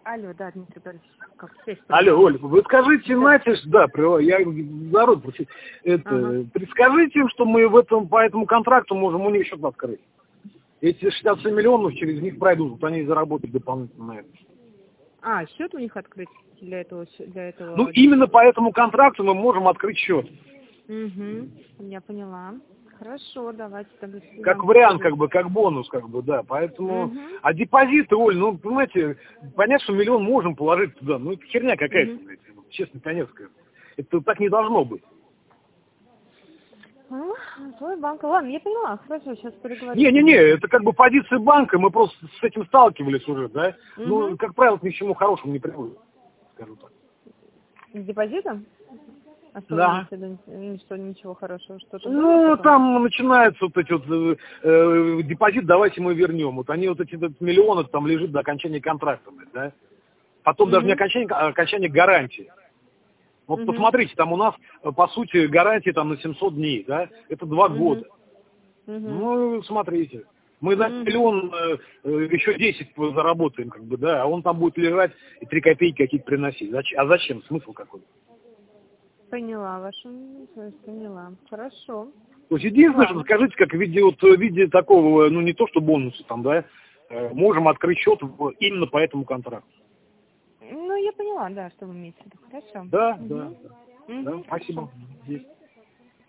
Алло, да, Дмитрий Борисович, как связь? Алло, Оль, вы скажите, знаете, да, я народ просить, предскажите им, что мы по этому контракту можем у них счет открыть. Эти 67 миллионов через них пройдут, вот они заработают дополнительно на это. А, счет у них открыть для этого? Ну, именно по этому контракту мы можем открыть счет. Угу, я поняла. Хорошо, давайте тогда. Как вариант, как бонус, да. Поэтому. А депозиты, Оль, ну, понимаете, понятно, что миллион можем положить туда. Ну, это херня какая-то, честно, конец. Это так не должно быть. Твой банк. Ладно, я поняла. Хорошо, сейчас переговорим. Не, это позиция банка, мы просто с этим сталкивались уже, да. Ну, как правило, ни к чему хорошему не приводит, скажу так. С депозитом? А что, да. Что ничего хорошего? Что-то ну, там начинаются вот эти депозит, давайте мы вернем. Вот они эти миллионы там лежит до окончания контракта, да. Потом даже не окончание, а окончание гарантии. Вот посмотрите, там у нас, по сути, гарантия там на 700 дней, да. Это 2 года. Ну, смотрите. Мы на миллион еще 10 заработаем, да, а он там будет лежать и 3 копейки какие-то приносить. А зачем? Смысл какой? Поняла вашу мысль, поняла. Хорошо. То есть единственное, что скажите, как в виде такого, ну не то что бонуса там, да, можем открыть счет именно по этому контракту. Ну, я поняла, да, что вы имеете в виду. Хорошо. Да, спасибо. Есть.